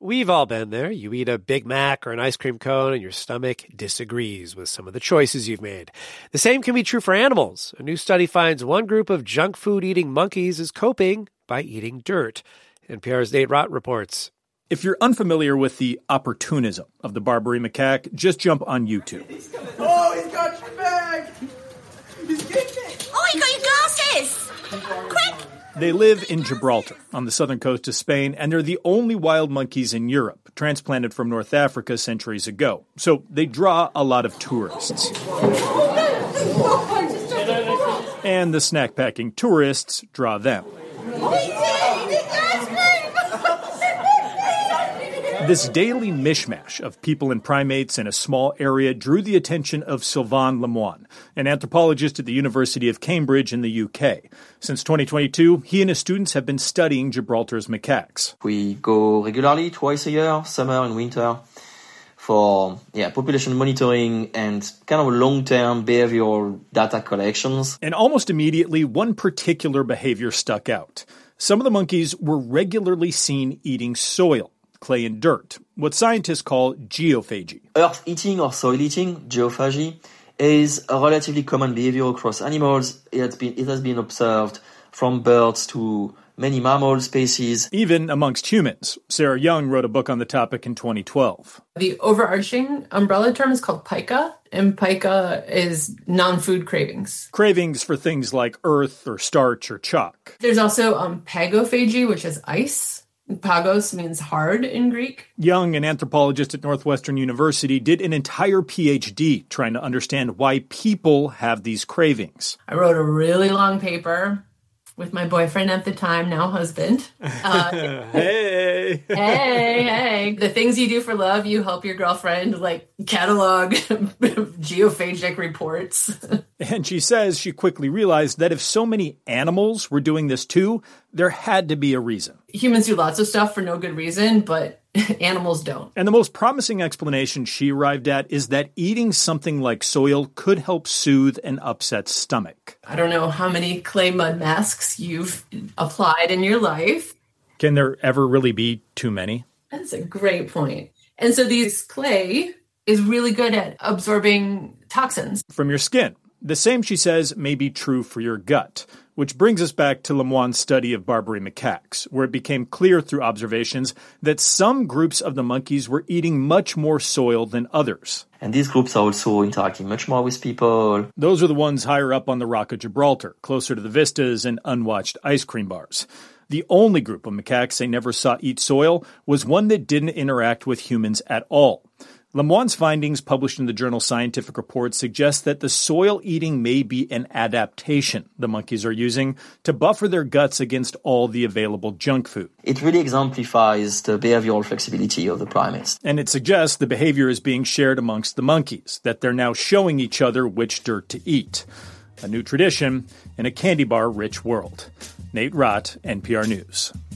We've all been there. You eat a Big Mac or an ice cream cone and your stomach disagrees with some of the choices you've made. The same can be true for animals. A new study finds one group of junk food eating monkeys is coping by eating dirt. NPR's Nate Rott reports. If you're unfamiliar with the opportunism of the Barbary macaque, just jump on YouTube. Oh, he's got your bag! He's getting it! Oh, you got your glasses! Quick! They live in Gibraltar, on the southern coast of Spain, and they're the only wild monkeys in Europe, transplanted from North Africa centuries ago. So they draw a lot of tourists. And the snack-packing tourists draw them. This daily mishmash of people and primates in a small area drew the attention of Sylvain Lemoine, an anthropologist at the University of Cambridge in the UK. Since 2022, he and his students have been studying Gibraltar's macaques. We go regularly, twice a year, summer and winter, for population monitoring and kind of long-term behavioral data collections. And almost immediately, one particular behavior stuck out. Some of the monkeys were regularly seen eating soil, clay and dirt, what scientists call geophagy. Earth eating or soil eating, geophagy, is a relatively common behavior across animals. It has been observed from birds to many mammal species. Even amongst humans. Sarah Young wrote a book on the topic in 2012. The overarching umbrella term is called pica, and pica is non-food cravings. Cravings for things like earth or starch or chalk. There's also pagophagy, which is ice. Pagos means hard in Greek. Young, an anthropologist at Northwestern University, did an entire PhD trying to understand why people have these cravings. I wrote a really long paper with my boyfriend at the time, now husband. Hey! Hey! The things you do for love, you help your girlfriend, catalog geophagic reports. And she says she quickly realized that if so many animals were doing this too, there had to be a reason. Humans do lots of stuff for no good reason, but animals don't. And the most promising explanation she arrived at is that eating something like soil could help soothe an upset stomach. I don't know how many clay mud masks you've applied in your life. Can there ever really be too many? That's a great point. And so these clay is really good at absorbing toxins from your skin. The same, she says, may be true for your gut, which brings us back to Lemoine's study of Barbary macaques, where it became clear through observations that some groups of the monkeys were eating much more soil than others. And these groups are also interacting much more with people. Those are the ones higher up on the Rock of Gibraltar, closer to the vistas and unwatched ice cream bars. The only group of macaques they never saw eat soil was one that didn't interact with humans at all. Lemoine's findings, published in the journal Scientific Reports, suggest that the soil eating may be an adaptation the monkeys are using to buffer their guts against all the available junk food. It really exemplifies the behavioral flexibility of the primates. And it suggests the behavior is being shared amongst the monkeys, that they're now showing each other which dirt to eat. A new tradition in a candy bar-rich world. Nate Rott, NPR News.